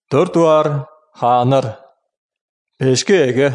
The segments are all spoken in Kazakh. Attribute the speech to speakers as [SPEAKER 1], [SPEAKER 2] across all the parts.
[SPEAKER 1] Төртуар хаанар. Пешке эге.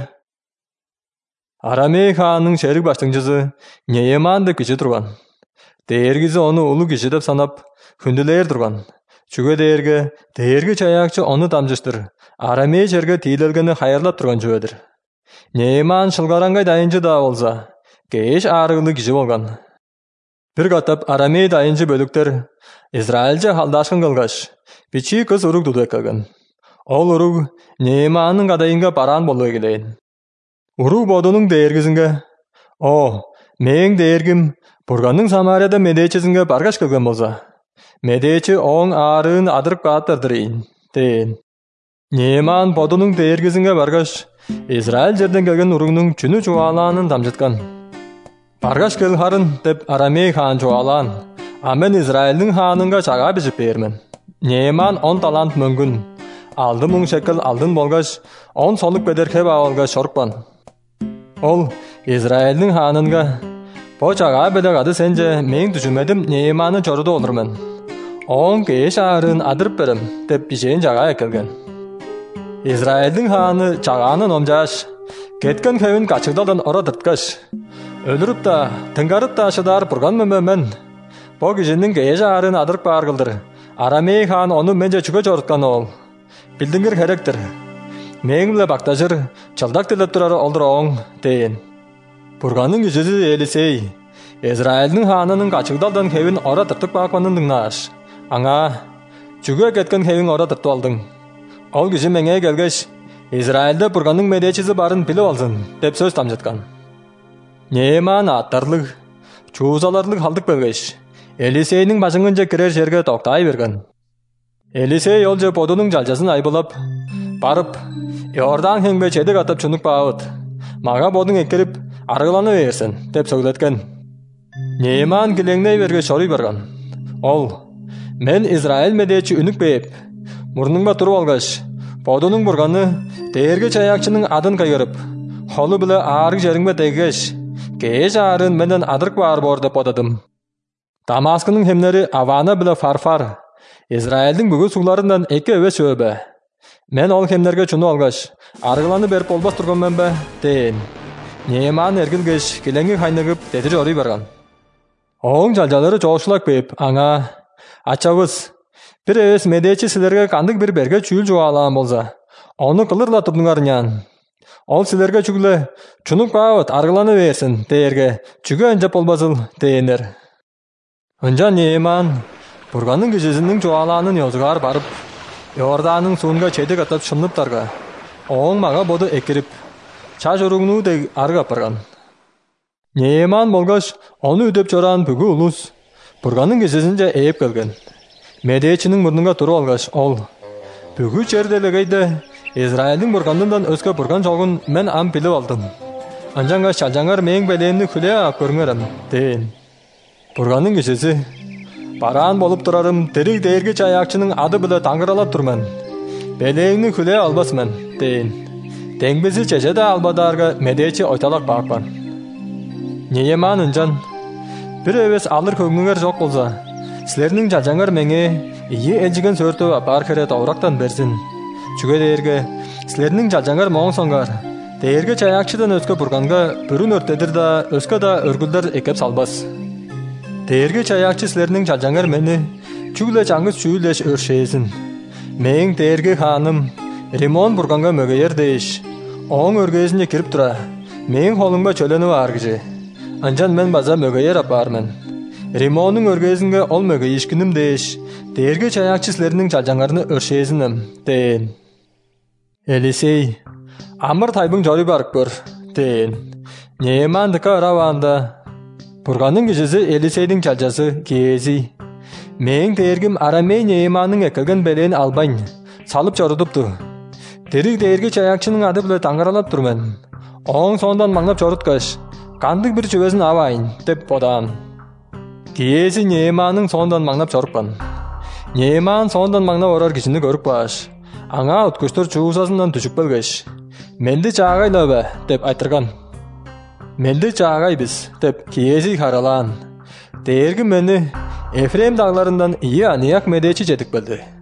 [SPEAKER 1] Арамей хаанның шерік баштыңжысы Нейманды кіші тұрған. Дээргізі оны ұлы кіші деп санап, хүнділер тұрған. Чүге дээргі чаякчы оны тамжыштыр. Арамей жерге тийлелгені хайырлап тұрған жөдір. Нейман шылғараңғай дайынжы да болса, кеш арығылы кіші болған. Bir qatap Aramey dayıncı bölüktер İsrailce haldaşkın kılgaş, biçi kız uruk dudu ekilgen. Ol uruk Neymanın qadayınga baran bolu egileyin. Uruk bodunun değergizinge, o, meyin değergim, burganın Samariyada medeçizinge bargaş kılgen bolsa, medeçi oğun ağrığın adırıp qattırdıreyin, deyin. Neyman bodunun değergizinge bargaş, İsrail жерден келген uruğunun чүнү чуаланын damjıtkan. Баргаш кел харын деп Арамей хан жоалан, амен Израильдің ханынға чаға бізіп бермен. Нейман 10 талант мөнгін, алды мұң шекіл алдын болғаш, 10 солық бедерке бауылға шорқпан. Ол Израильдің ханынға, «Бо чаға бедер ады сенже, мен түшімедім Нейманы жорыды олырмен. 10 кеш арын адырып берім» деп бішейін чаға екілген. Израильдің ханы чағанын омжаш, кеткен көвін қачығдалдан ора дырткаш. Өліріп та, тыңгарып та шыдар бұрған мөмөмен. Бо кишinin кеш арын адырып барғылдыр. Арамей хан оны менже чүге жорытқан ол. Білдіңгір керектір. Мен біле бақтажыр, чалдақ тіліп тұрары олдыр оң, дейін. Бұрғанның кишisi Елисей, Израильдің ханының қачығдалдан кевін ора дыртық баққанын дыңнаш. Аңа, чүге кеткен кевін ора дырту алдың. Ол киши менге келгеш, Израильді бұрғанның медечісі барын біліп алсын, деп сөз тамжытқан. Нейман аттарлық, чуызаларлық халдық белгеш, Елисейнің башыңынча кірер жерге тоқтай берген. Елисей ол же бодының жалжасын айбылап, барып, Иордан хеңбе чедік атып чүнік бауыт, маға бодың еккеріп, арғыланы версін, деп сөйлеткен. Нейман кілеңней берге шорый барған. Ол, мен Израиль медечі үнік бейіп, мұрныңба тұру алғаш, бодының бұрғаны дээргі чаякчының адын кайырып, холы білі арғы жеріңбе дегеш, кеш арын менден адырк бар бор деп одадым. Дамаскының хемнері Авана білі фарфар, Израильдің бүгі суларынан эки өбе сөбе. Мен ол хемнерге чуну алғаш, арғыланы беріп болбас тұрған мен бе, дейін. Нейман әргілгеш, келеңгі қайнығып, деді жорый барған. Оң жалжалары жоғышылак бейіп, аңа, ачавыз, bir эвес медечи сілерге қандық бір берге чүйіл жоғалаған болса, оны қылырла тұрдыңарынян. Ол сілерге чүгілі, чүнік бауыт арғыланы версін, дейерге, чүгі өнжеп болбасыл, дейінер. Өнжан Нейман, бұрғанның кішісінің жоғаланын елжығар барып, Иорданның суынға чедік атап шынлыптарға, оң маға боды екіріп, чаш ұрығыну дег арғап барған. Нейман болғаш, оны үдеп жоран бүгі ұлыс, бұрғанның кішісінже ейіп келген. Медечінің мұрныңға тұру алғаш, ол, бүгі черделегейді, Израильдің бұрғандыңдан өске бұрған жоғын мен ам біліп алдым. Анжанға шалжаңар мейін бәлейімні күле ақ көріңерім, дейін. Бұрғанның кішісі, баран болып тұрарым, дірік дээргі чаякчының ады білі таңғыралап тұрмен. Бәлейімні күле албасмен, дейін. Теңбізі чешеді албадарға медечі ойталақ бақпан. Нейман үнжан, бір өвес алыр көңіңер жоқ болса, сілерінің жалжаңар меңе ие әлжіген сөрті бар керет аурақтан берсін. Чүге дээрге, сілерінің жалжаңар моң соңғар. Дээрге чаякчыдан өске бұрғанға бүрін өрттедір да, өске да өргілдер екеп салбас. Дээрге чаякчы сілерінің жалжаңар мені чүгіле жаңғыз чүйілеш өршейсін. Мейін дээрге ханым, Римон бұрғанға мөгейер дейш. Оң өргейсіне кіріп тұра. Мейін холыңба чөлені аргыжы. Анжан мен база мөгейер апармен. Римонның өргейсінге ол мөгейішкінім дейш. Дээрге чаякчы сілерінің жалжаңарыны өршейсінім, дейін. Елисей, амыр тайбың жорый барып көр, дейін. Нейман дыка ұрауанда. Бұрғанның кішісі Елисейдің жалжасы Гези. Мейін дээргім Арамей Нейманның екілген бәлейін албайн, салып жорыдыпту. Дерік дээргі чаякчының ады білі таңғыралап тұрмен. Оң сондан маңнап жорыткаш, қандық бір чөбесін авайын, деп бодан. Гези Нейманның сондан маңнап жорықпан. Нейман сондан маңнап орар кішіні көріп баш. Аңа өткөштөр чуғысасынан түшік білгеш. Менді чағай лөбе, деп айтырған. Менді чағай біз, деп Гези қаралан. Дээргі мені Эфрем дағларından iyi anıyak medeci cedik bildi.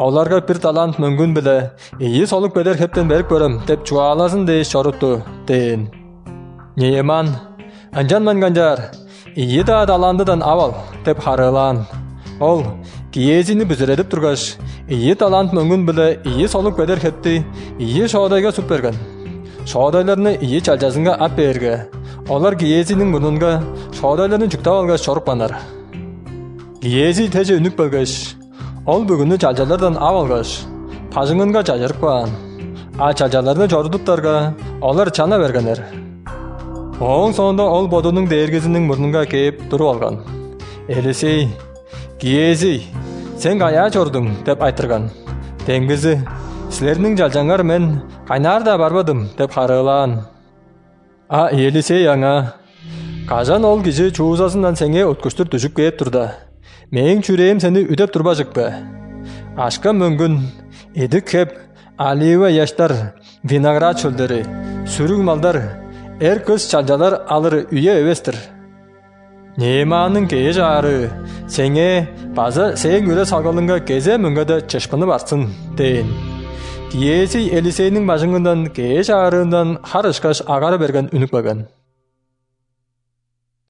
[SPEAKER 1] Оларға бір талант мүмкін білі, ие солық бедер хептен беріп көрім, деп чуаласын дейіс шорытты, дейін. Нейман, анжан манганжар, ие да талантыдан авал, деп харылан. Ол, киезіні бүзіредіп тұрғаш, ие талант мүмкін білі, ие солық бедер хепті, ие шоодайға сүп берген. Шоодайларыны ие чалжасынға ап бергі. Олар киезінің мұнынға шоодайларын жүктап алғаш шорықпанар. Киези теже үнік білгіш. Ол бүгінні чалжалардан ап алғаш. Пажыңынға жажырықпан. А чалжаларыны жорудыптарға олар чана бергенер. Оң соңында ол бодының дээргізінің мұрнынға кейіп тұру алған. Елісей, киези, сен қая жордың деп айтырған. Тенгізі, сілерінің жалжаңар мен қайнар да барбадым деп харылан. А Елисей аңа, кажан ол кижи чуузасынан сеңе өткөштүр түшүп кеп турда. Менің чүрейім сені үдеп турба жықпы. Ашқа мүнгін, едік кеп, алиева яштар, виноград чөлдері, сүрүг малдар, эр көз чалжалар алыр үйе өвестір. Нейманның кее жары, сеңе база сең үлі салғалынға кезе мүнгеді чешпіні барсын, дейін. Киези Елисейнің башыңындан кее жарығынан харышқаш ағары берген үнік баған.